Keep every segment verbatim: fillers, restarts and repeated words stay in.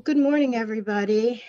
Good morning, everybody.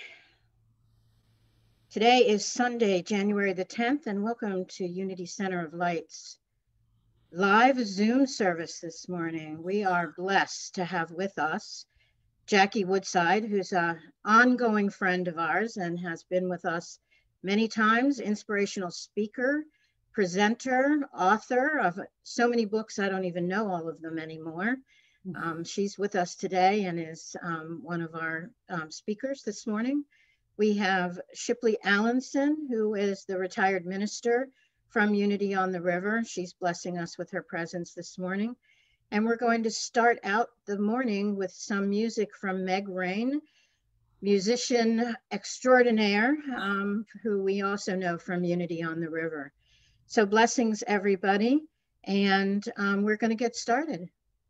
Today is Sunday, January the tenth, and welcome to Unity Center of Light's live Zoom service this morning. We are blessed to have with us Jackie Woodside, who's an ongoing friend of ours and has been with us many times, inspirational speaker, presenter, author of so many books, I don't even know all of them anymore. Um, she's with us today and is um, one of our um, speakers this morning. We have Shipley Allenson, who is the retired minister from Unity on the River. She's blessing us with her presence this morning. And we're going to start out the morning with some music from Meg Rain, musician extraordinaire, um, who we also know from Unity on the River. So blessings, everybody. And um, we're going to get started.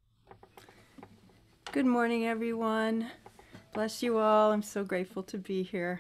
Good morning, everyone. Bless you all. I'm so grateful to be here.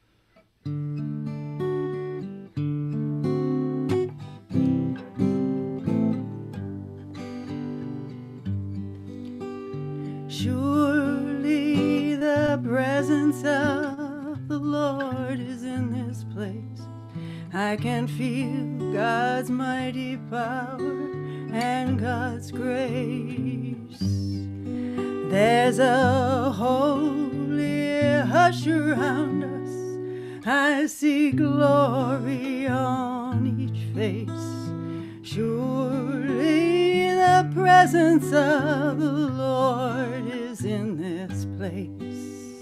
Surely the presence of the Lord is in this place. I can feel God's mighty power and God's grace. There's a holy hush around us. I see glory on each face. Surely the presence of the Lord is in this place.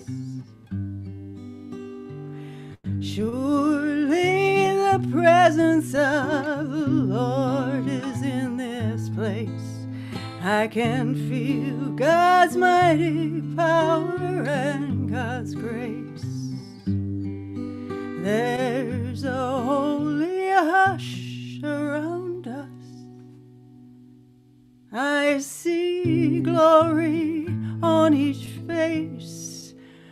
Surely the presence of the Lord is in this place. I can feel God's mighty power and God's grace. There's a holy hush around us. I see glory on each face.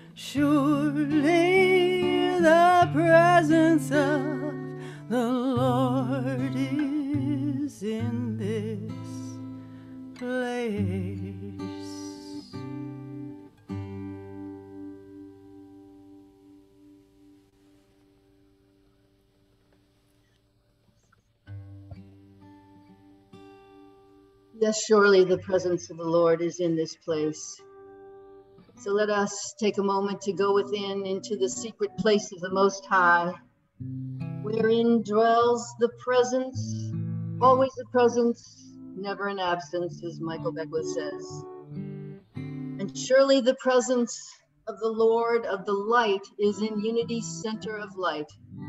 Surely the presence of the Lord is in this place. Yes, surely the presence of the Lord is in this place. So let us take a moment to go within into the secret place of the Most High, wherein dwells the presence, always the presence, never an absence, as Michael Beckwith says. And surely the presence of the Lord of the light is in Unity's center of light.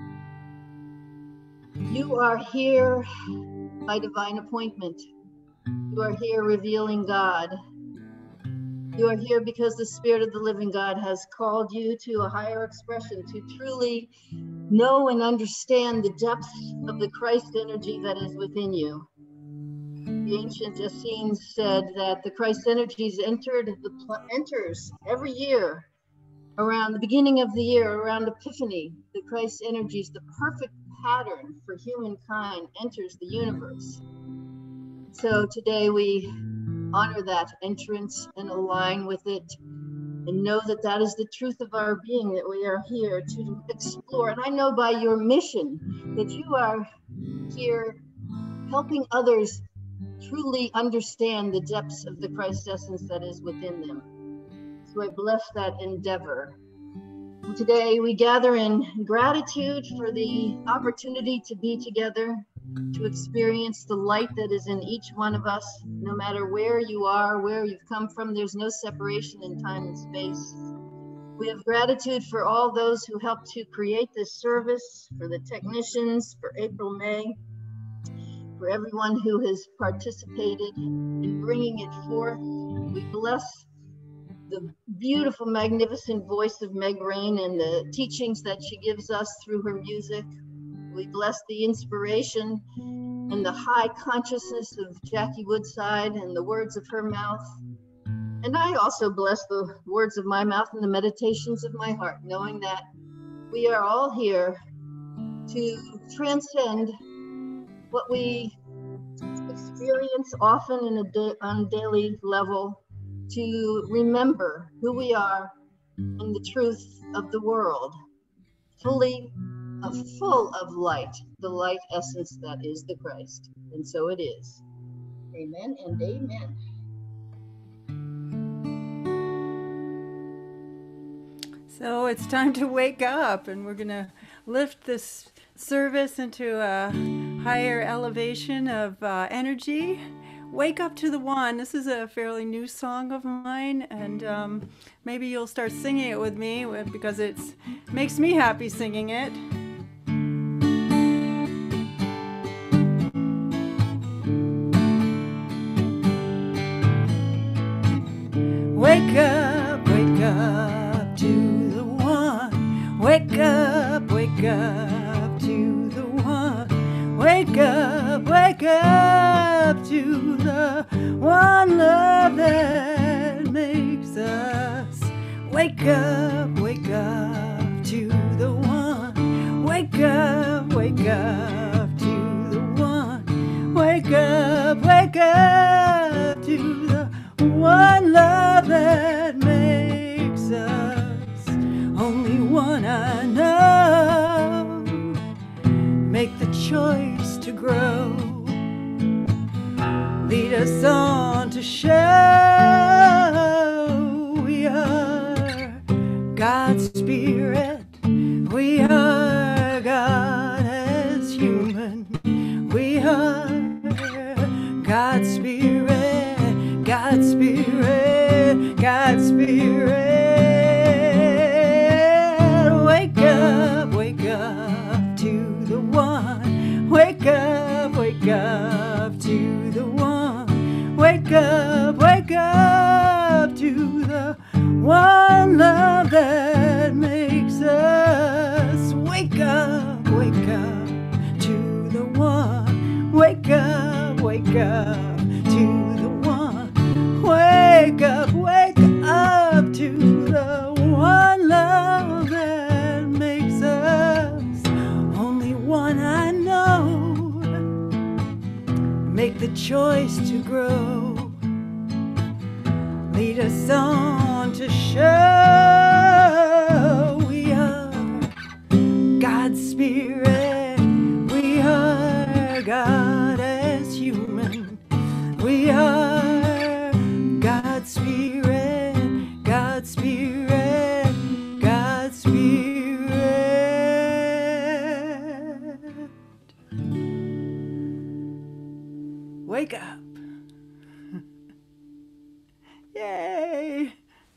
You are here by divine appointment. You are here revealing God. You are here because the Spirit of the living God has called you to a higher expression, to truly know and understand the depth of the Christ energy that is within you. The ancient Essenes said that the Christ energies entered the enters every year around the beginning of the year, around Epiphany. The Christ energies, the perfect pattern for humankind, enters the universe. So today we honor that entrance and align with it and know that that is the truth of our being, that we are here to explore. And I know by your mission that you are here helping others truly understand the depths of the Christ essence that is within them. So I bless that endeavor. Today we gather in gratitude for the opportunity to be together, to experience the light that is in each one of us, no matter where you are, where you've come from. There's no separation in time and space. We have gratitude for all those who helped to create this service, for the technicians, for April May, for everyone who has participated in bringing it forth. We bless the beautiful, magnificent voice of Meg Rain and the teachings that she gives us through her music. We bless the inspiration and the high consciousness of Jackie Woodside and the words of her mouth. And I also bless the words of my mouth and the meditations of my heart, knowing that we are all here to transcend what we experience often in a day, on a daily level, to remember who we are and the truth of the world, fully uh, full of light, the light essence that is the Christ. And so it is. Amen and amen. So it's time to wake up, and we're going to lift this service into a higher elevation of uh, energy. Wake Up to the One. This is a fairly new song of mine, and um, maybe you'll start singing it with me because it makes me happy singing it. Wake up, wake up to the one. Wake up, wake up to the one. Wake up, wake up to the one love that makes us. Wake up, wake up to the one. Wake up, wake up to the one. Wake up, wake up to the one love that makes us. Only one I know. Make the choice to grow. Lead us on to show we are God's spirit. We are God as human. We are God's spirit. God's spirit. God's spirit. Wake up, wake up to the one. Wake up, wake up to the one. Wake up, wake up to the one love that makes us. Wake up, wake up to the one. Wake up, wake up to the one. Wake up, wake up to the one love that makes us. Only one I know. Make the choice to grow. Lead us on to show we are God's spirit. We are God as human. We are God's spirit. God's spirit. God's spirit. Wake up. Yay!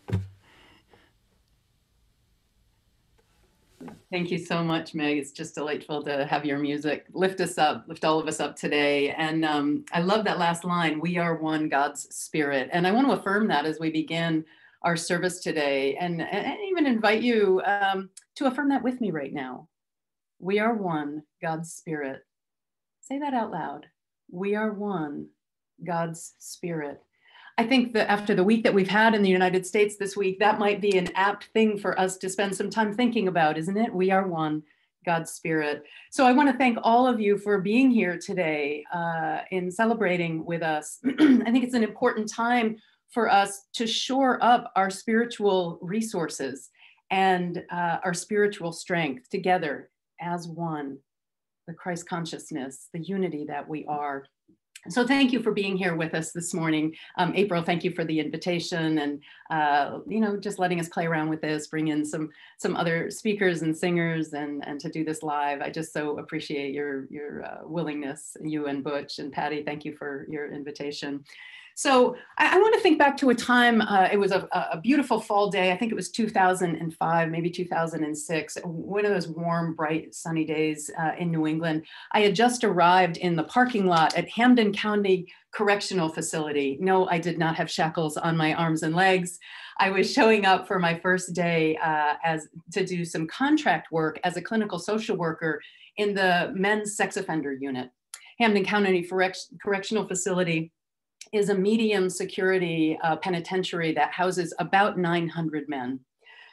Thank you so much, Meg. It's just delightful to have your music lift us up, lift all of us up today. And um, I love that last line, we are one, God's spirit. And I want to affirm that as we begin our service today, and, and even invite you um, to affirm that with me right now. We are one, God's spirit. Say that out loud. We are one, God's spirit. I think that after the week that we've had in the United States this week, that might be an apt thing for us to spend some time thinking about, isn't it? We are one, God's spirit. So I want to thank all of you for being here today uh, in celebrating with us. I think it's an important time for us to shore up our spiritual resources and uh, our spiritual strength together as one, the Christ consciousness, the unity that we are. So thank you for being here with us this morning. Um, April, thank you for the invitation and, uh, you know, just letting us play around with this, bring in some some other speakers and singers and, and to do this live. I just so appreciate your, your uh, willingness, you and Butch and Patty, thank you for your invitation. So I, I want to think back to a time, uh, it was a, a beautiful fall day. I think it was two thousand five, maybe two thousand six, one of those warm, bright, sunny days uh, in New England. I had just arrived in the parking lot at Hampden County Correctional Facility. No, I did not have shackles on my arms and legs. I was showing up for my first day uh, as to do some contract work as a clinical social worker in the men's sex offender unit. Hampden County Correctional Facility is a medium security uh, penitentiary that houses about nine hundred men.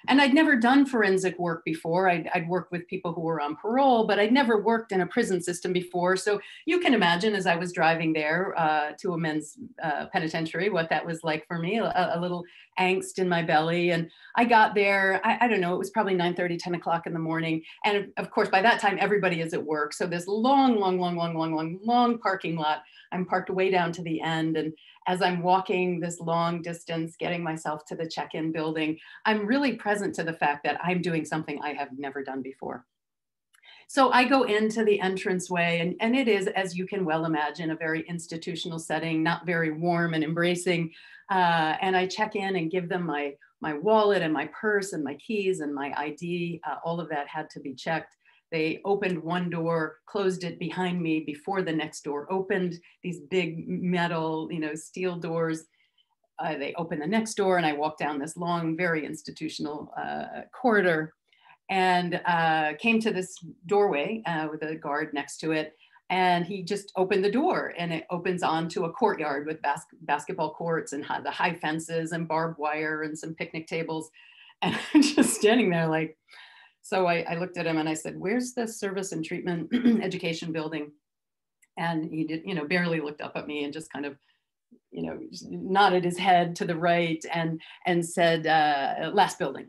And I'd never done forensic work before. I'd, I'd worked with people who were on parole, but I'd never worked in a prison system before. So you can imagine, as I was driving there uh, to a men's uh, penitentiary, what that was like for me, a, a little angst in my belly. And I got there, I, I don't know, it was probably nine thirty, ten o'clock in the morning. And of course, by that time, everybody is at work. So this long, long, long, long, long, long, long parking lot, I'm parked way down to the end. And as I'm walking this long distance, getting myself to the check-in building, I'm really present to the fact that I'm doing something I have never done before. So I go into the entranceway, and, and it is, as you can well imagine, a very institutional setting, not very warm and embracing. Uh, and I check in and give them my, my wallet and my purse and my keys and my I D. Uh, all of that had to be checked. They opened one door, closed it behind me before the next door opened, these big metal, you know, steel doors. Uh, they opened the next door, and I walked down this long, very institutional uh, corridor, and uh, came to this doorway uh, with a guard next to it. And he just opened the door, and it opens onto a courtyard with bas basketball courts and the high fences and barbed wire and some picnic tables. And I'm just standing there like, so I, I looked at him and I said, "Where's the service and treatment education building?" And he did, you know, barely looked up at me and just kind of, you know, nodded his head to the right and, and said, uh, "Last building."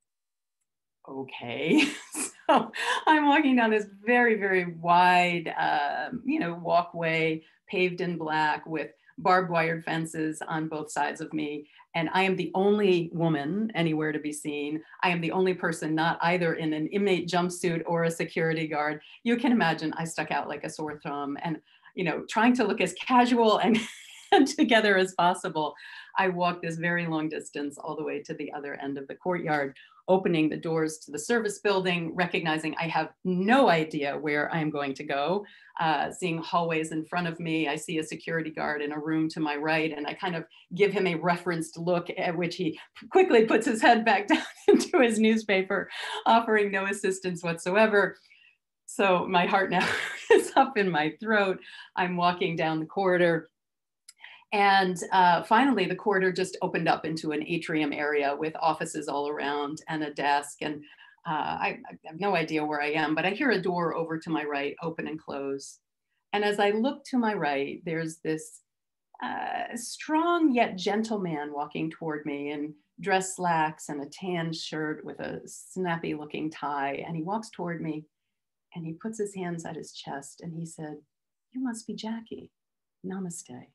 Okay. So I'm walking down this very, very wide, uh, you know, walkway, paved in black with barbed wire fences on both sides of me. And I am the only woman anywhere to be seen. I am the only person not either in an inmate jumpsuit or a security guard. You can imagine I stuck out like a sore thumb, and, you know, trying to look as casual and together as possible. I walked this very long distance all the way to the other end of the courtyard, opening the doors to the service building, recognizing I have no idea where I'm going to go, uh, seeing hallways in front of me. I see a security guard in a room to my right, and I kind of give him a referenced look, at which he quickly puts his head back down into his newspaper, offering no assistance whatsoever. So my heart now is up in my throat. I'm walking down the corridor. And uh, finally, the corridor just opened up into an atrium area with offices all around and a desk. And uh, I, I have no idea where I am, but I hear a door over to my right open and close. And as I look to my right, there's this uh, strong yet gentle man walking toward me in dress slacks and a tan shirt with a snappy looking tie. And he walks toward me and he puts his hands at his chest and he said, "You must be Jackie. Namaste."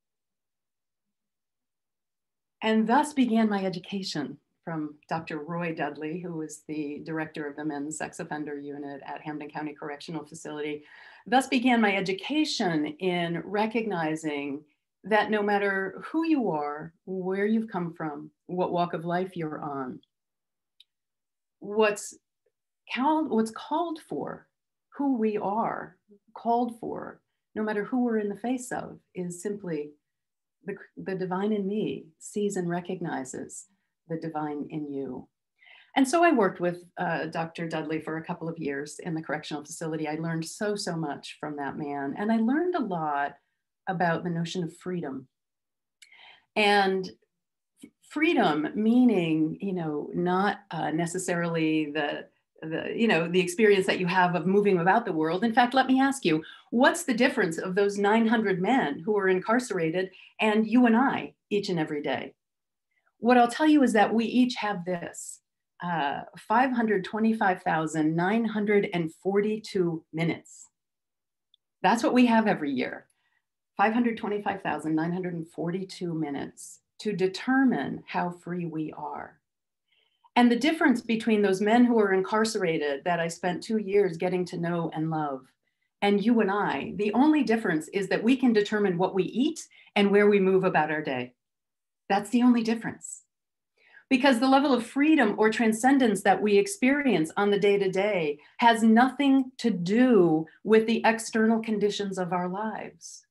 And thus began my education from Doctor Roy Dudley, who was the director of the men's sex offender unit at Hampden County Correctional Facility. Thus began my education in recognizing that no matter who you are, where you've come from, what walk of life you're on, what's called, what's called for, who we are called for, no matter who we're in the face of, is simply The, the divine in me sees and recognizes the divine in you. And so I worked with uh, Doctor Dudley for a couple of years in the correctional facility. I learned so, so much from that man. And I learned a lot about the notion of freedom. And freedom meaning, you know, not uh, necessarily the the, you know, the experience that you have of moving about the world. In fact, let me ask you, what's the difference of those nine hundred men who are incarcerated and you and I each and every day? What I'll tell you is that we each have this, uh, five hundred twenty-five thousand nine hundred forty-two minutes. That's what we have every year, five hundred twenty-five thousand nine hundred forty-two minutes to determine how free we are. And the difference between those men who are incarcerated that I spent two years getting to know and love, and you and I, the only difference is that we can determine what we eat and where we move about our day. That's the only difference. Because the level of freedom or transcendence that we experience on the day-to-day has nothing to do with the external conditions of our lives.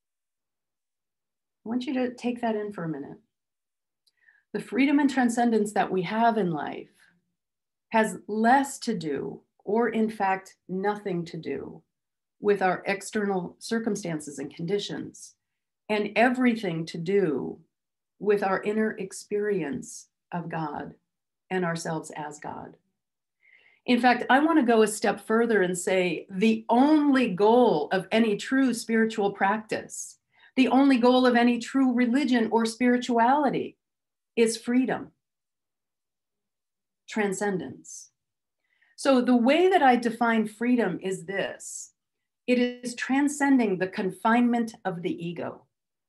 I want you to take that in for a minute. The freedom and transcendence that we have in life has less to do, or in fact, nothing to do with our external circumstances and conditions, and everything to do with our inner experience of God and ourselves as God. In fact, I want to go a step further and say the only goal of any true spiritual practice, the only goal of any true religion or spirituality is freedom, transcendence. So the way that I define freedom is this: it is transcending the confinement of the ego,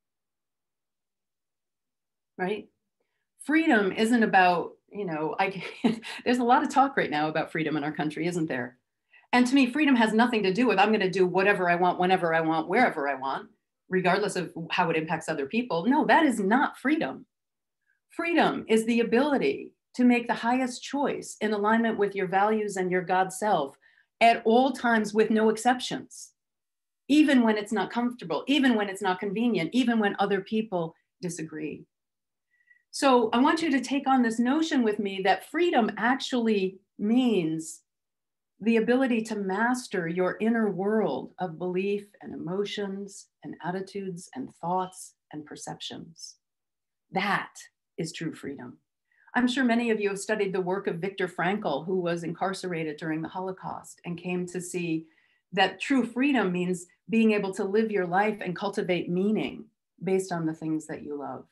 right? Freedom isn't about, you know, I there's a lot of talk right now about freedom in our country, isn't there? And to me, freedom has nothing to do with I'm going to do whatever I want, whenever I want, wherever I want, regardless of how it impacts other people. No, that is not freedom. Freedom is the ability to make the highest choice in alignment with your values and your God self at all times with no exceptions, even when it's not comfortable, even when it's not convenient, even when other people disagree. So I want you to take on this notion with me that freedom actually means the ability to master your inner world of belief and emotions and attitudes and thoughts and perceptions. That is true freedom. I'm sure many of you have studied the work of Viktor Frankl, who was incarcerated during the Holocaust and came to see that true freedom means being able to live your life and cultivate meaning based on the things that you love.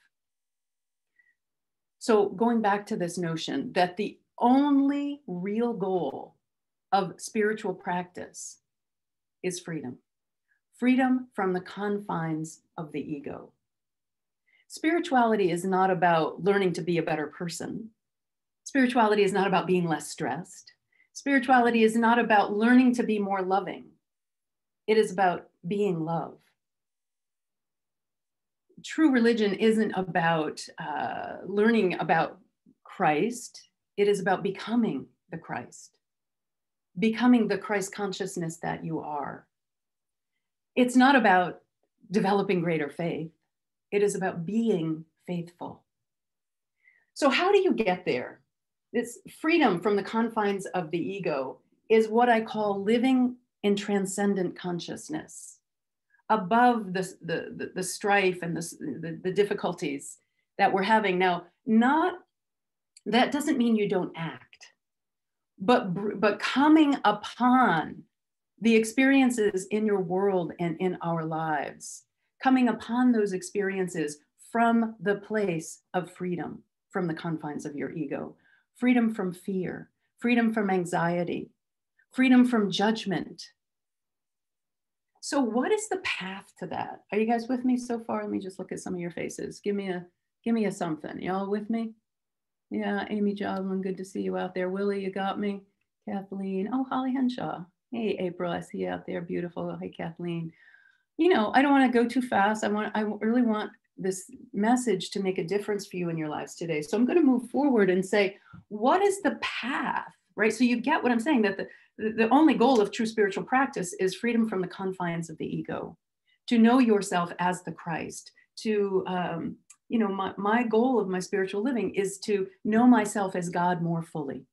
So going back to this notion that the only real goal of spiritual practice is freedom, freedom from the confines of the ego. Spirituality is not about learning to be a better person. Spirituality is not about being less stressed. Spirituality is not about learning to be more loving. It is about being love. True religion isn't about uh, learning about Christ. It is about becoming the Christ, becoming the Christ consciousness that you are. It's not about developing greater faith. It is about being faithful. So how do you get there? This freedom from the confines of the ego is what I call living in transcendent consciousness, above the, the, the strife and the, the, the difficulties that we're having now. Not, that doesn't mean you don't act, but, but coming upon the experiences in your world and in our lives, coming upon those experiences from the place of freedom, from the confines of your ego, freedom from fear, freedom from anxiety, freedom from judgment. So what is the path to that? Are you guys with me so far? Let me just look at some of your faces. Give me a, give me a something. Y'all with me? Yeah, Amy Joblin, good to see you out there. Willie, you got me? Kathleen, oh, Holly Henshaw. Hey, April, I see you out there, beautiful. Hey, Kathleen. You know, I don't want to go too fast. I want, I really want this message to make a difference for you in your lives today. So I'm going to move forward and say, what is the path, right? So you get what I'm saying, that the, the only goal of true spiritual practice is freedom from the confines of the ego, to know yourself as the Christ, to, um, you know, my, my goal of my spiritual living is to know myself as God more fully.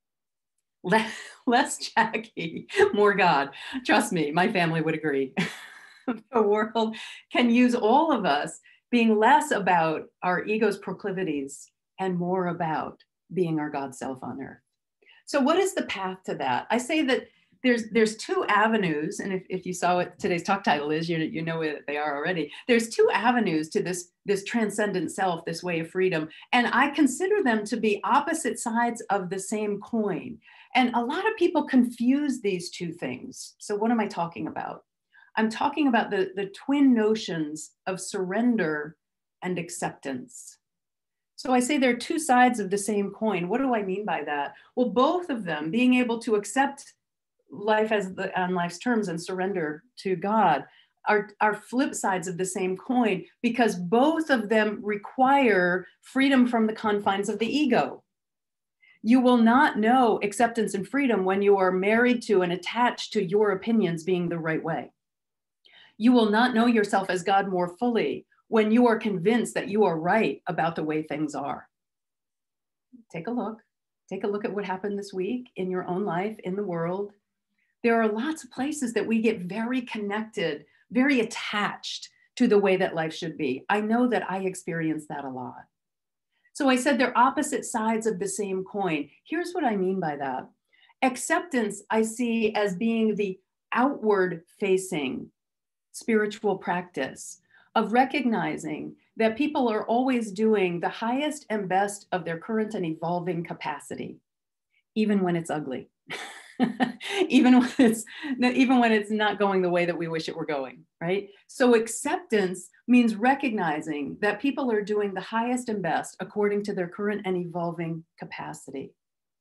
Less Jackie, more God. Trust me, my family would agree. The world can use all of us being less about our ego's proclivities and more about being our God self on earth. So what is the path to that? I say that there's there's two avenues, and if, if you saw what today's talk title is, you, you know what they are already. There's two avenues to this, this transcendent self, this way of freedom. And I consider them to be opposite sides of the same coin. And a lot of people confuse these two things. So what am I talking about? I'm talking about the, the twin notions of surrender and acceptance. So I say there are two sides of the same coin. What do I mean by that? Well, both of them, being able to accept life as the, on life's terms and surrender to God, are, are flip sides of the same coin, because both of them require freedom from the confines of the ego. You will not know acceptance and freedom when you are married to and attached to your opinions being the right way. You will not know yourself as God more fully when you are convinced that you are right about the way things are. Take a look. Take a look at what happened this week in your own life, in the world. There are lots of places that we get very connected, very attached to the way that life should be. I know that I experience that a lot. So I said they're opposite sides of the same coin. Here's what I mean by that. Acceptance, I see as being the outward facing spiritual practice of recognizing that people are always doing the highest and best of their current and evolving capacity, even when it's ugly, even when it's even when it's not going the way that we wish it were going, right? So acceptance means recognizing that people are doing the highest and best according to their current and evolving capacity.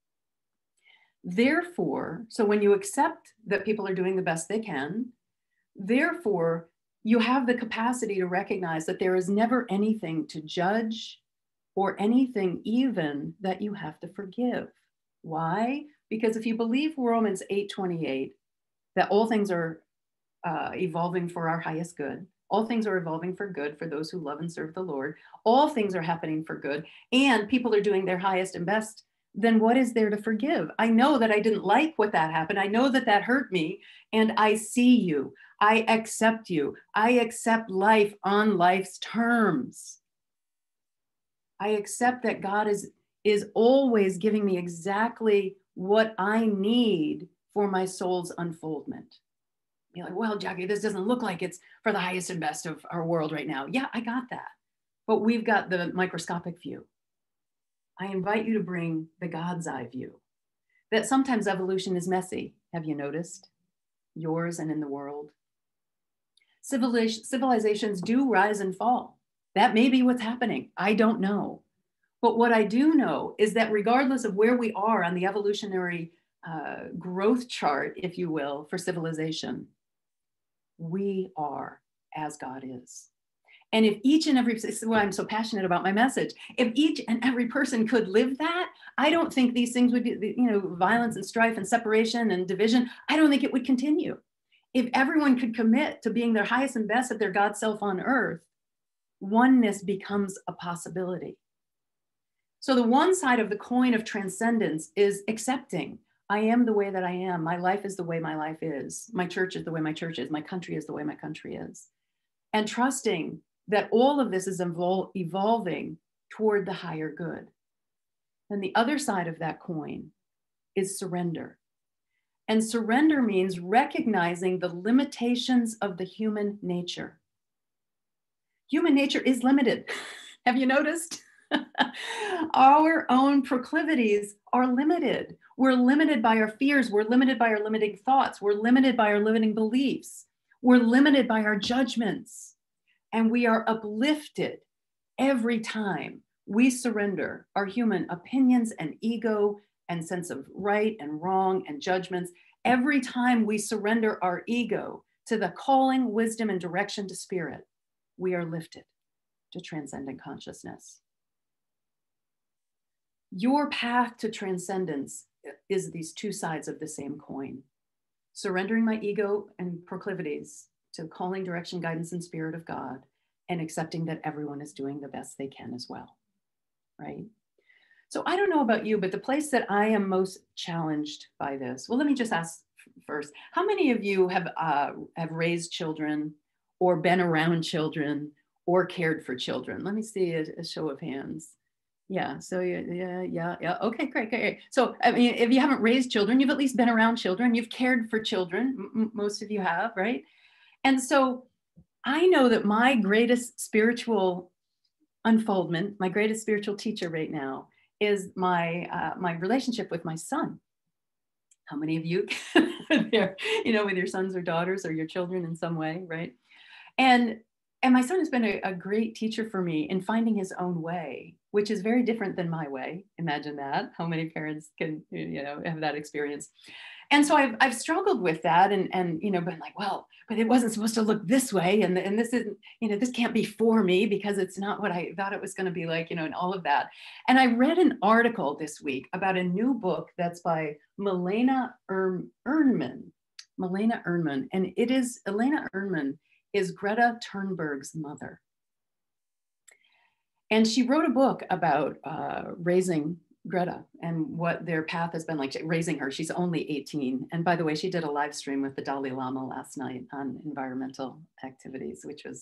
Therefore, so when you accept that people are doing the best they can, therefore, you have the capacity to recognize that there is never anything to judge or anything even that you have to forgive. Why? Because if you believe Romans eight twenty-eight, that all things are uh, evolving for our highest good, all things are evolving for good for those who love and serve the Lord, all things are happening for good, and people are doing their highest and best, then what is there to forgive? I know that I didn't like what that happened. I know that that hurt me, and I see you. I accept you. I accept life on life's terms. I accept that God is, is always giving me exactly what I need for my soul's unfoldment. You're like, well, Jackie, this doesn't look like it's for the highest and best of our world right now. Yeah, I got that. But we've got the microscopic view. I invite you to bring the God's eye view. That sometimes evolution is messy. Have you noticed? Yours and in the world. Civilizations do rise and fall. That may be what's happening. I don't know. But what I do know is that regardless of where we are on the evolutionary uh, growth chart, if you will, for civilization, we are as God is. And if each and every, this is why I'm so passionate about my message, if each and every person could live that, I don't think these things would be, you know, violence and strife and separation and division, I don't think it would continue. If everyone could commit to being their highest and best at their God self on earth, oneness becomes a possibility. So the one side of the coin of transcendence is accepting, I am the way that I am. My life is the way my life is. My church is the way my church is. My country is the way my country is. And trusting that all of this is evol- evolving toward the higher good. And the other side of that coin is surrender. And surrender means recognizing the limitations of the human nature. Human nature is limited. Have you noticed? Our own proclivities are limited. We're limited by our fears. We're limited by our limiting thoughts. We're limited by our limiting beliefs. We're limited by our judgments. And we are uplifted every time we surrender our human opinions and ego and sense of right and wrong and judgments. Every time we surrender our ego to the calling, wisdom, and direction to spirit, we are lifted to transcendent consciousness. Your path to transcendence is these two sides of the same coin. Surrendering my ego and proclivities to calling, direction, guidance, and spirit of God, and accepting that everyone is doing the best they can as well, right? So I don't know about you, but the place that I am most challenged by this, well, let me just ask first, how many of you have, uh, have raised children or been around children or cared for children? Let me see a, a show of hands. Yeah, so yeah, yeah, yeah. Okay, great, great, great. So, I mean, if you haven't raised children, you've at least been around children, you've cared for children, M- most of you have, right? And so I know that my greatest spiritual unfoldment, my greatest spiritual teacher right now is my, uh, my relationship with my son. How many of you, there, you know, with your sons or daughters or your children in some way, right? And And my son has been a, a great teacher for me in finding his own way, which is very different than my way. Imagine that. How many parents can, you know, have that experience? And so I've, I've struggled with that and, and, you know, been like, well, but it wasn't supposed to look this way. And, and this isn't, you know, this can't be for me because it's not what I thought it was going to be like, you know, and all of that. And I read an article this week about a new book that's by Milena Ern- Ernman, Milena Ernman. And it is, Elena Ernman is Greta Thunberg's mother. And she wrote a book about uh, raising Greta and what their path has been like, raising her. She's only eighteen. And by the way, she did a live stream with the Dalai Lama last night on environmental activities, which was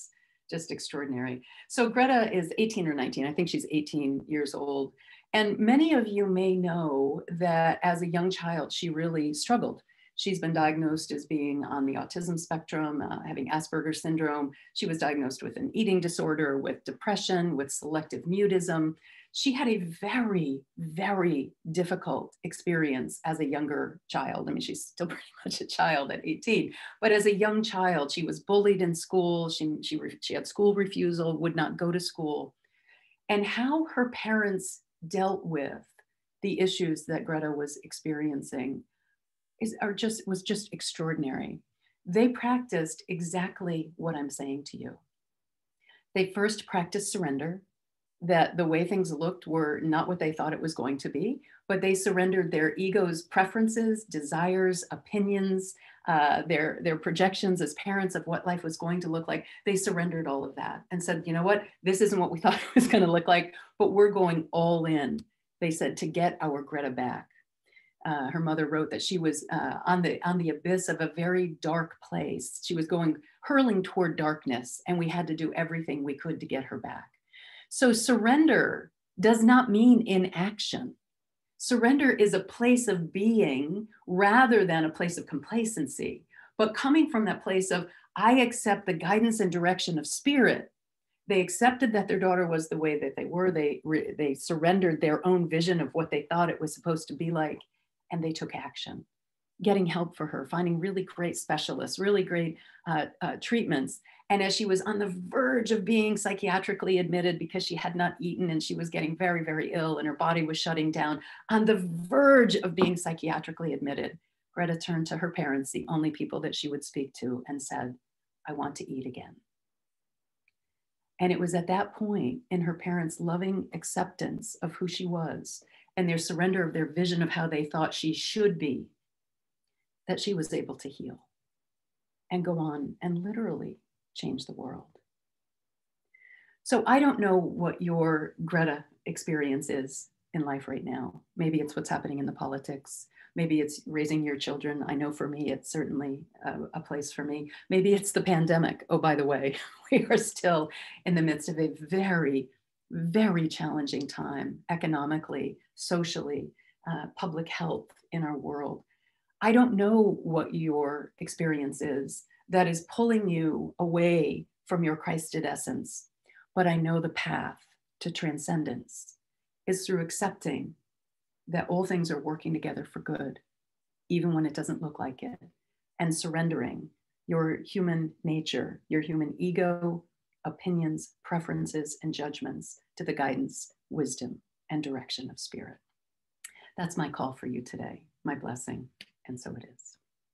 just extraordinary. So Greta is eighteen or nineteen. I think she's eighteen years old. And many of you may know that as a young child, she really struggled. She's been diagnosed as being on the autism spectrum, uh, having Asperger's syndrome. She was diagnosed with an eating disorder, with depression, with selective mutism. She had a very, very difficult experience as a younger child. I mean, she's still pretty much a child at eighteen, but as a young child, she was bullied in school. She, she, she had school refusal, would not go to school. And how her parents dealt with the issues that Greta was experiencing is are just was just extraordinary. They practiced exactly what I'm saying to you. They first practiced surrender, that the way things looked were not what they thought it was going to be, but they surrendered their ego's preferences, desires, opinions, uh, their, their projections as parents of what life was going to look like. They surrendered all of that and said, you know what, this isn't what we thought it was going to look like, but we're going all in, they said, to get our Greta back. Uh, her mother wrote that she was uh, on the on the abyss of a very dark place. She was going, hurling toward darkness, and we had to do everything we could to get her back. So surrender does not mean inaction. Surrender is a place of being rather than a place of complacency, but coming from that place of, I accept the guidance and direction of spirit. They accepted that their daughter was the way that they were. They, they surrendered their own vision of what they thought it was supposed to be like, and they took action, getting help for her, finding really great specialists, really great uh, uh, treatments. And as she was on the verge of being psychiatrically admitted because she had not eaten and she was getting very, very ill and her body was shutting down, on the verge of being psychiatrically admitted, Greta turned to her parents, the only people that she would speak to, and said, I want to eat again. And it was at that point, in her parents' loving acceptance of who she was and their surrender of their vision of how they thought she should be, that she was able to heal and go on and literally change the world. So I don't know what your Greta experience is in life right now. Maybe it's what's happening in the politics. Maybe it's raising your children. I know for me, it's certainly a, a place for me. Maybe it's the pandemic. Oh, by the way, we are still in the midst of a very, very challenging time economically, socially, uh, public health in our world. I don't know what your experience is that is pulling you away from your Christed essence, but I know the path to transcendence is through accepting that all things are working together for good, even when it doesn't look like it, and surrendering your human nature, your human ego, opinions, preferences, and judgments to the guidance, wisdom, and direction of spirit. That's my call for you today, my blessing, and so it is.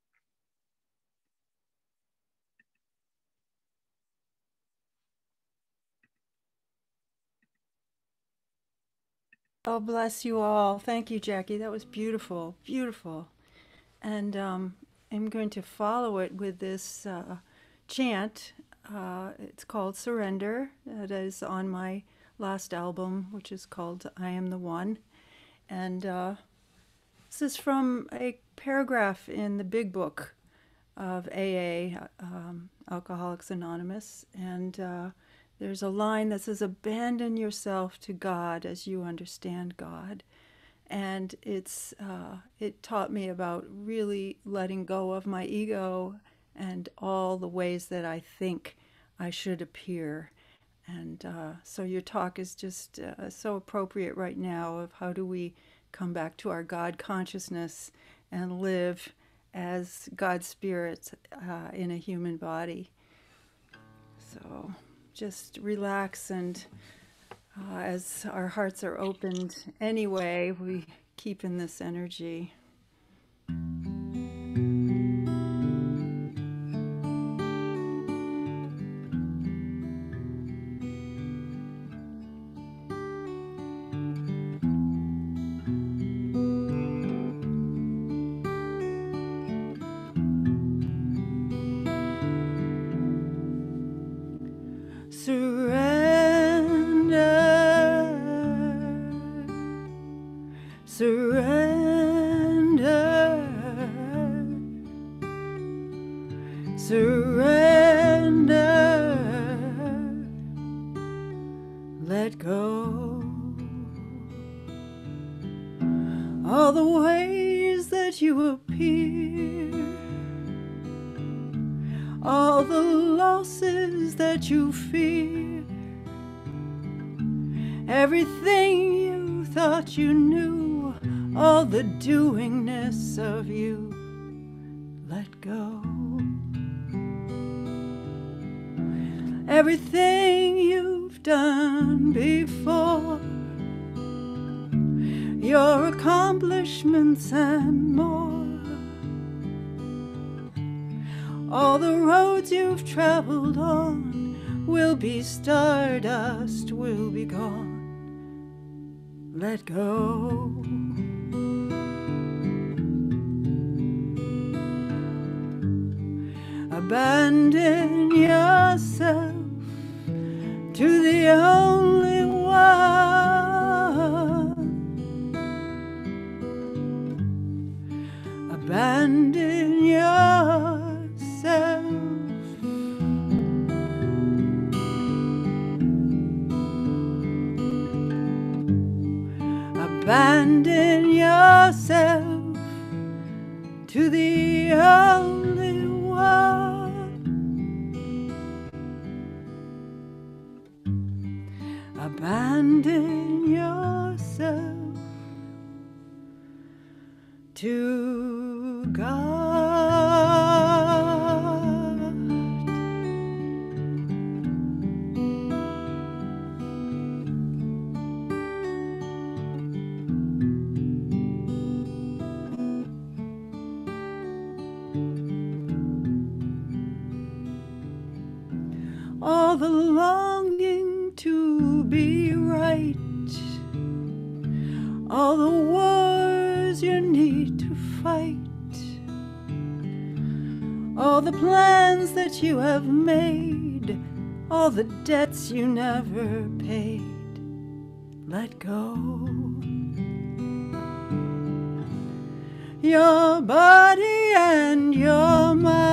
Oh, bless you all. Thank you, Jackie. That was beautiful, beautiful. And um, I'm going to follow it with this uh, chant. Uh, it's called Surrender. It is on my last album, which is called I Am the One. And uh, this is from a paragraph in the big book of A A, um, Alcoholics Anonymous. And uh, there's a line that says, abandon yourself to God as you understand God. And it's uh, it taught me about really letting go of my ego and all the ways that I think I should appear. And uh, so your talk is just uh, so appropriate right now of how do we come back to our God consciousness and live as God's spirit uh, in a human body. So just relax, and uh, as our hearts are opened anyway, we keep in this energy. Surrender, surrender. go. All the ways that you appear, all the losses that you fear, everything you thought you knew, all the doingness of you, let go. Everything you've done before, your accomplishments and more, all the roads you've traveled on will be stardust, will be gone. Let go. Abandon yourself to the only one. Abandon yourself. Abandon yourself to the only one. Abandon yourself to God. All the longing to be right, all the wars you need to fight, all the plans that you have made, all the debts you never paid, let go. Your body and your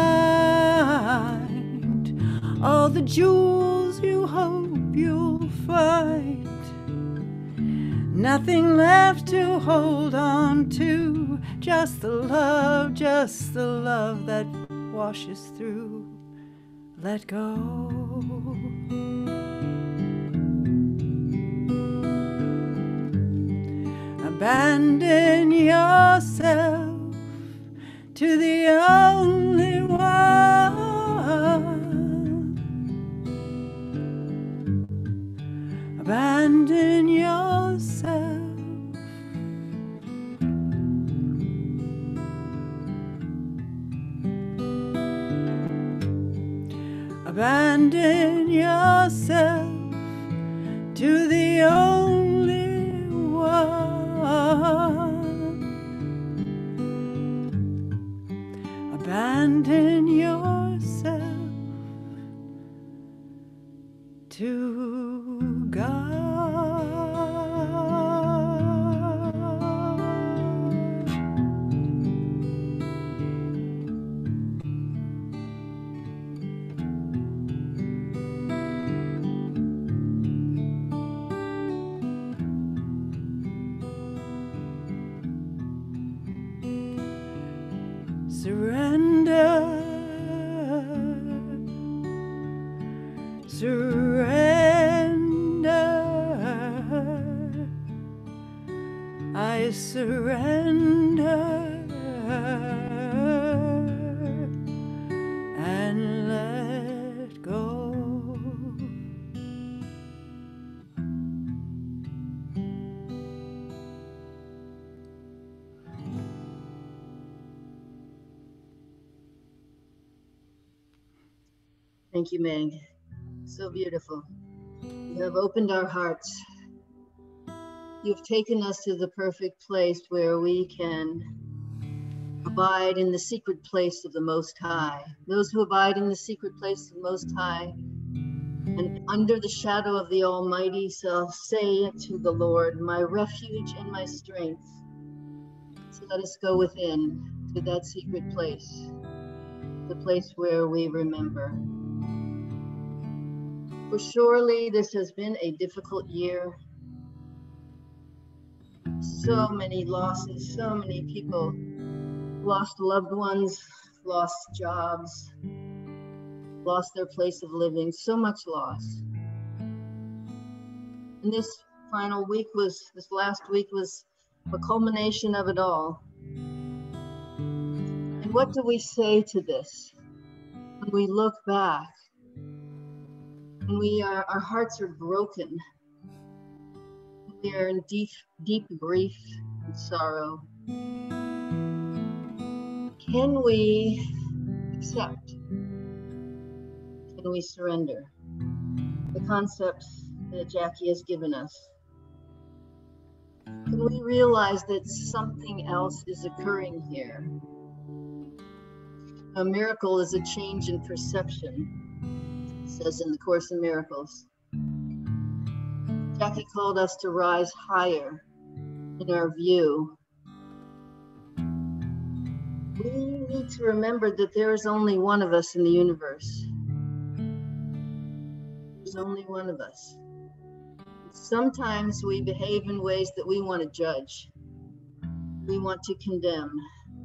mind, all the jewels you hope you'll find, nothing left to hold on to, just the love, just the love that washes through, let go. Abandon yourself to the only one. Abandon yourself. Abandon yourself to the only one. Abandon yourself to God. Surrender, surrender, I surrender and let go. Thank you, Meg. So beautiful. You have opened our hearts. You've taken us to the perfect place where we can abide in the secret place of the Most High. Those who abide in the secret place of the Most High and under the shadow of the Almighty shall say to the Lord, my refuge and my strength. So let us go within to that secret place, the place where we remember. For surely this has been a difficult year. So many losses, so many people lost loved ones, lost jobs, lost their place of living, so much loss. And this final week was, this last week was a culmination of it all. And what do we say to this when we look back? When we are, our hearts are broken. We are in deep, deep grief and sorrow. Can we accept? Can we surrender the concepts that Jackie has given us? Can we realize that something else is occurring here? A miracle is a change in perception, it says in the Course in Miracles. Jackie called us to rise higher in our view. We need to remember that there is only one of us in the universe. There's only one of us. Sometimes we behave in ways that we want to judge. We want to condemn.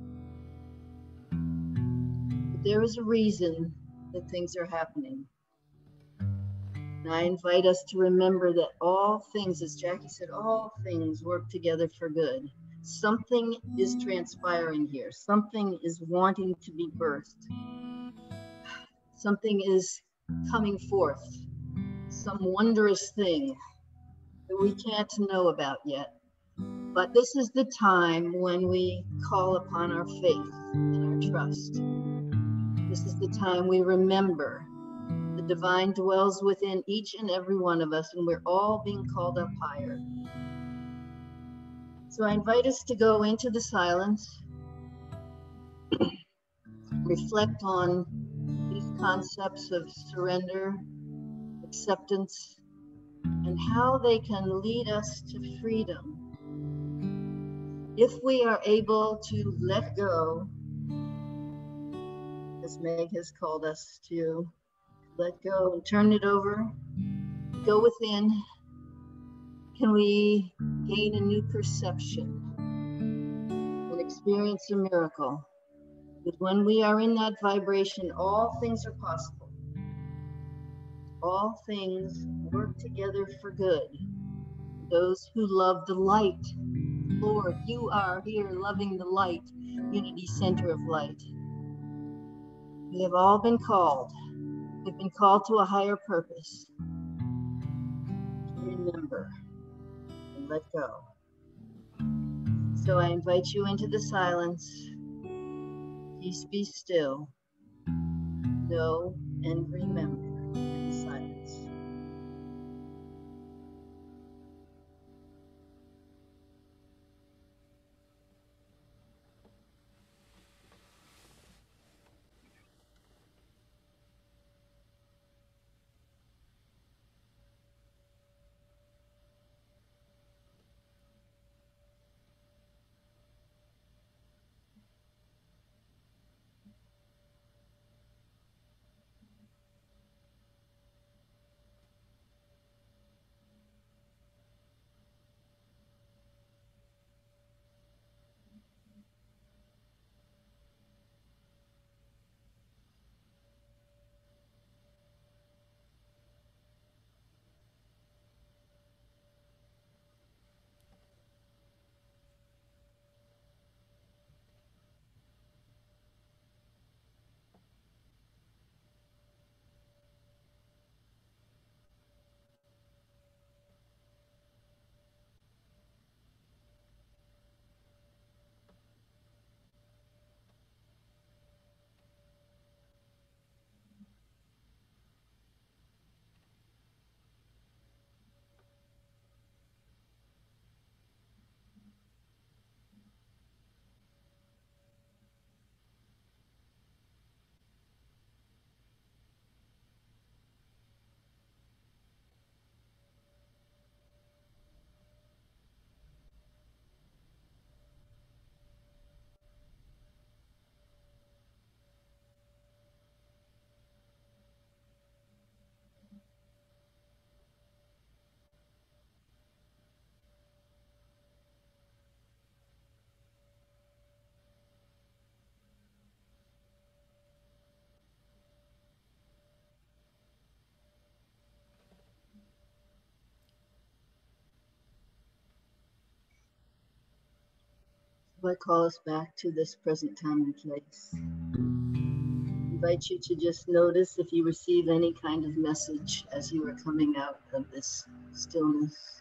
But there is a reason that things are happening. And I invite us to remember that all things, as Jackie said, all things work together for good. Something is transpiring here. Something is wanting to be birthed. Something is coming forth. Some wondrous thing that we can't know about yet. But this is the time when we call upon our faith and our trust. This is the time we remember the divine dwells within each and every one of us, and we're all being called up higher. So I invite us to go into the silence, reflect on these concepts of surrender, acceptance, and how they can lead us to freedom. If we are able to let go, as Meg has called us to let go and turn it over, go within, can we gain a new perception and experience a miracle? Because when we are in that vibration, all things are possible. All things work together for good. Those who love the light. Lord, you are here loving the light, Unity Center of Light. We have all been called. We've been called to a higher purpose. To remember and let go. So I invite you into the silence. Peace, be still. Know and remember in silence. I call us back to this present time and place. I invite you to just notice if you receive any kind of message as you are coming out of this stillness.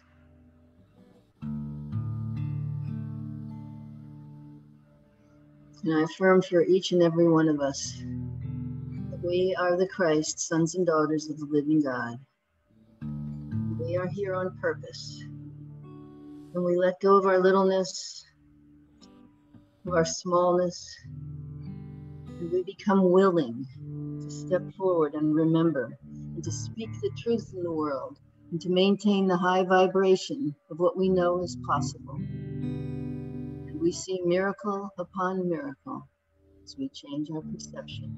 And I affirm for each and every one of us that we are the Christ, sons and daughters of the living God. We are here on purpose. When we let go of our littleness, of our smallness, and we become willing to step forward and remember, and to speak the truth in the world, and to maintain the high vibration of what we know is possible. And we see miracle upon miracle as we change our perception.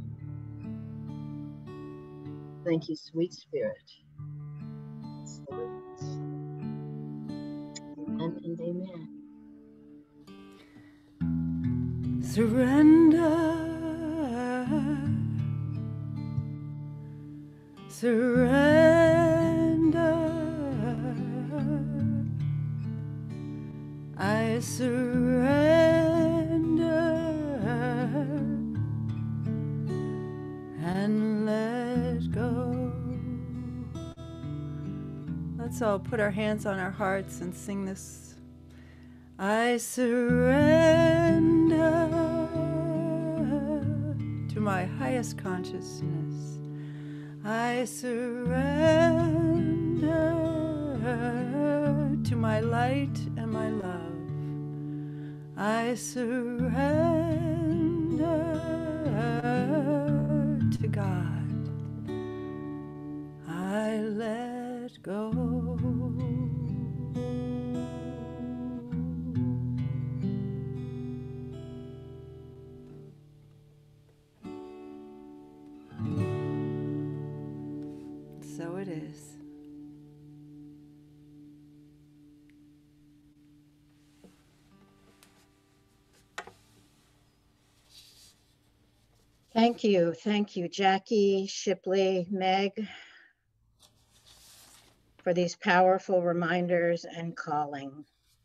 Thank you, sweet spirit. So it is. Amen and amen. Surrender, surrender, I surrender and let go. Let's all put our hands on our hearts and sing this. I surrender to my highest consciousness. I surrender to my light and my love. I surrender to God. I let go. So it is. Thank you. Thank you, Jackie, Shipley, Meg, for these powerful reminders and calling.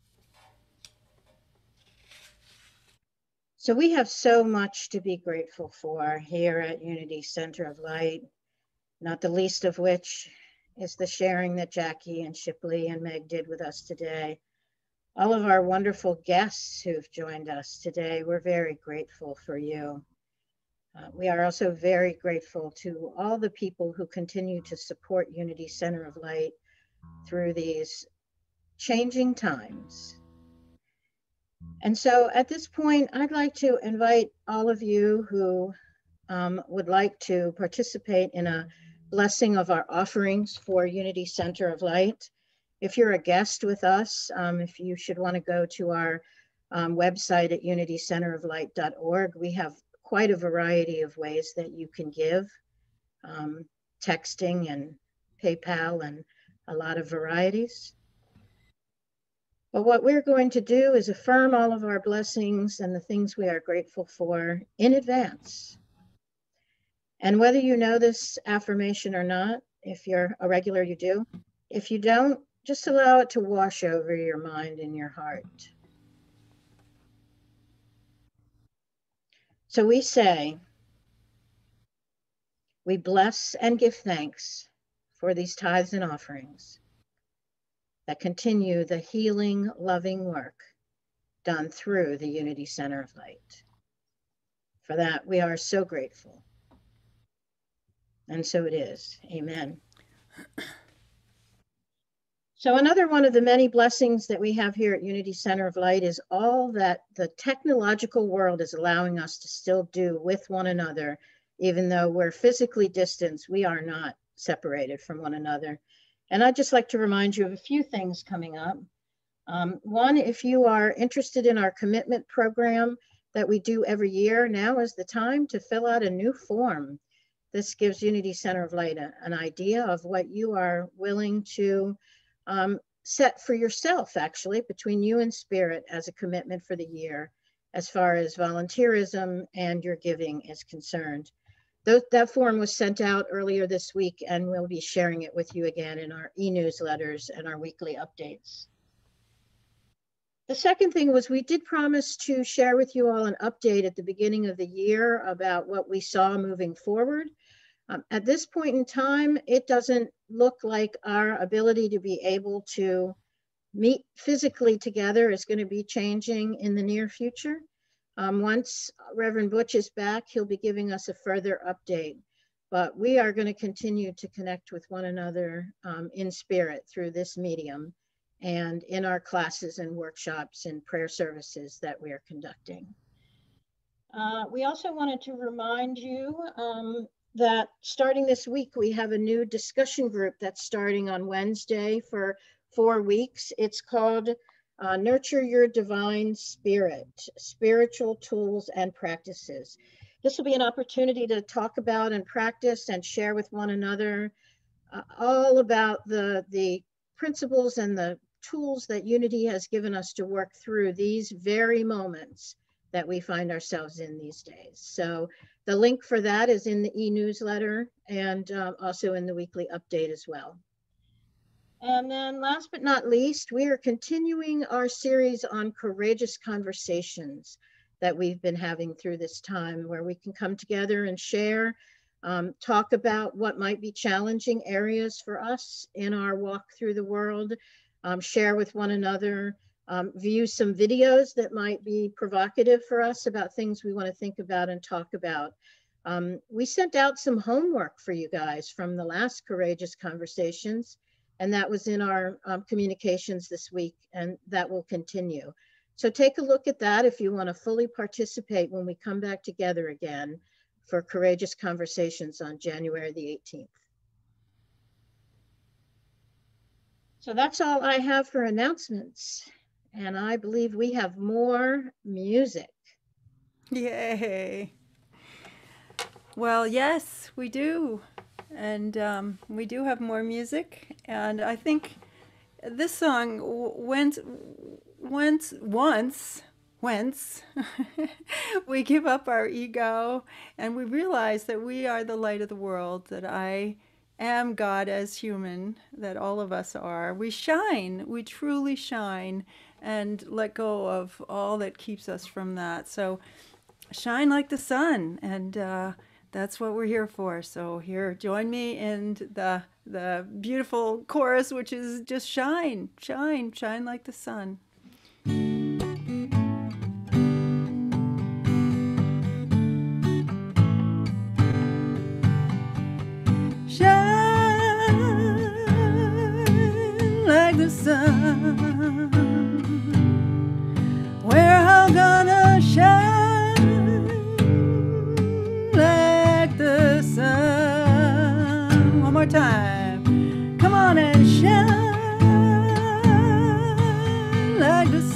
So we have so much to be grateful for here at Unity Center of Light, not the least of which is the sharing that Jackie and Shipley and Meg did with us today. All of our wonderful guests who've joined us today, we're very grateful for you. Uh, we are also very grateful to all the people who continue to support Unity Center of Light through these changing times. And so at this point, I'd like to invite all of you who um, would like to participate in a blessing of our offerings for Unity Center of Light. If you're a guest with us, um, if you should want to go to our um, website at unity center of light dot org, we have quite a variety of ways that you can give, um, texting and PayPal and a lot of varieties. But what we're going to do is affirm all of our blessings and the things we are grateful for in advance. And whether you know this affirmation or not, if you're a regular, you do. If you don't, just allow it to wash over your mind and your heart. So we say, we bless and give thanks for these tithes and offerings that continue the healing, loving work done through the Unity Center of Light. For that, we are so grateful. And so it is. Amen. So another one of the many blessings that we have here at Unity Center of Light is all that the technological world is allowing us to still do with one another. Even though we're physically distanced, we are not separated from one another. And I'd just like to remind you of a few things coming up. Um, one, if you are interested in our commitment program that we do every year, now is the time to fill out a new form. This gives Unity Center of Light a, an idea of what you are willing to um, set for yourself, actually, between you and Spirit as a commitment for the year, as far as volunteerism and your giving is concerned. Th- that form was sent out earlier this week, and we'll be sharing it with you again in our e-newsletters and our weekly updates. The second thing was we did promise to share with you all an update at the beginning of the year about what we saw moving forward. Um, at this point in time, it doesn't look like our ability to be able to meet physically together is going to be changing in the near future. Um, once Reverend Butch is back, he'll be giving us a further update. But we are going to continue to connect with one another um, in spirit through this medium and in our classes and workshops and prayer services that we are conducting. Uh, we also wanted to remind you um, that starting this week, we have a new discussion group that's starting on Wednesday for four weeks. It's called uh, Nurture Your Divine Spirit, Spiritual Tools and Practices. This will be an opportunity to talk about and practice and share with one another uh, all about the, the principles and the tools that Unity has given us to work through these very moments that we find ourselves in these days. So the link for that is in the e-newsletter and uh, also in the weekly update as well. And then last but not least, we are continuing our series on courageous conversations that we've been having through this time, where we can come together and share, um, talk about what might be challenging areas for us in our walk through the world, um, share with one another, um, view some videos that might be provocative for us about things we want to think about and talk about. Um, we sent out some homework for you guys from the last Courageous Conversations, and that was in our um, communications this week, and that will continue. So take a look at that if you want to fully participate when we come back together again for Courageous Conversations on January the eighteenth. So that's all I have for announcements. And I believe we have more music. Yay. Well, yes, we do. And um, we do have more music. And I think this song went, went once, whence we give up our ego and we realize that we are the light of the world, that I am God as human, that all of us are. We shine, we truly shine, and let go of all that keeps us from that. So shine like the sun, and uh, that's what we're here for. So here, join me in the the beautiful chorus, which is just shine, shine, shine like the sun. Like the sun, we're all gonna shine like the sun. One more time, come on and shine like the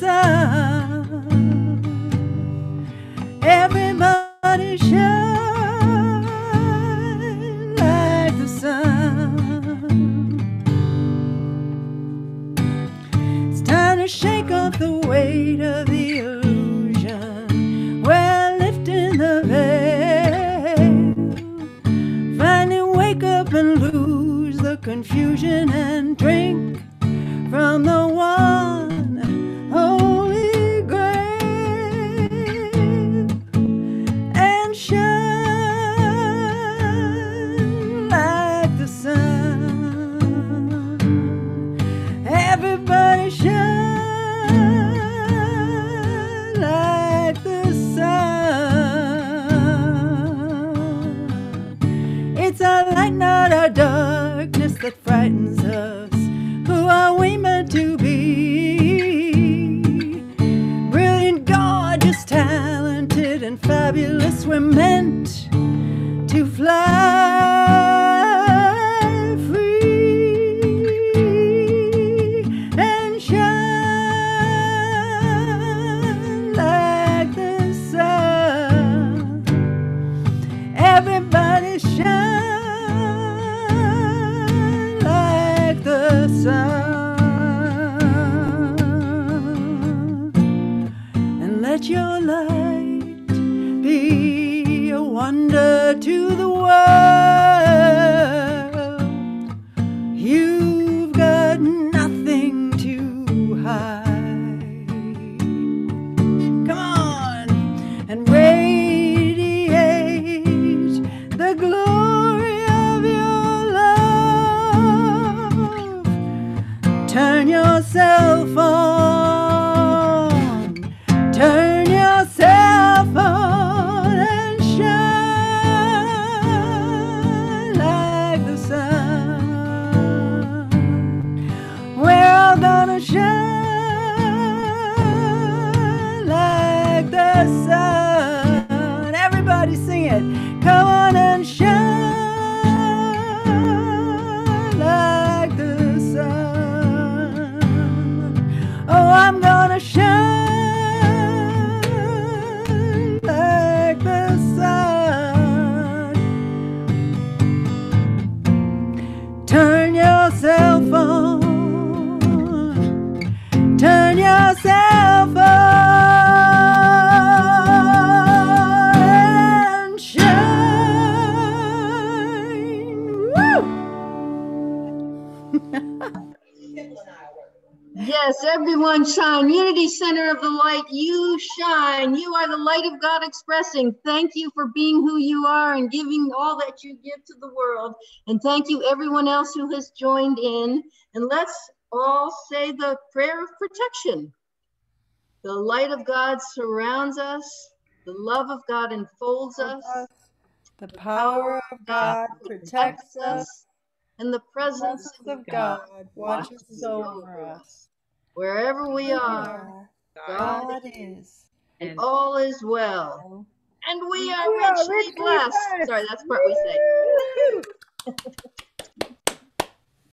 sun. Everybody shine like the sun. Shake off the weight of the illusion. We're lifting the veil. Finally wake up and lose the confusion and drink from the one holy grail and shine like the sun. Everybody shine like the sun. It's our light, not our darkness, that frightens us. Who are we meant to be? Brilliant, gorgeous, talented, and fabulous. We're meant to fly free and shine like the sun. Everybody shine like the sun, and let your light be a wonder to the world. You've got nothing to hide. cell phone, turn your cell phone and shine like the sun. We're all gonna shine like the sun. Everybody sing it. Come on and shine like the sun. Oh, I'm gonna shine like the sun. Turn your cell phone, turn your cell phone and shine. Woo! Yes, everyone shine. Unity Center of the Light, you shine. You are the light of God expressing. Thank you for being who you are and giving all that you give to the world. And thank you everyone else who has joined in. And let's all say the prayer of protection. The light of God surrounds us. The love of God enfolds us. The power of God protects us. And the presence The presence of God watches over us. Wherever we are, God God is. and all is well. And we We are are richly richly blessed. blessed. Sorry, that's the part we say.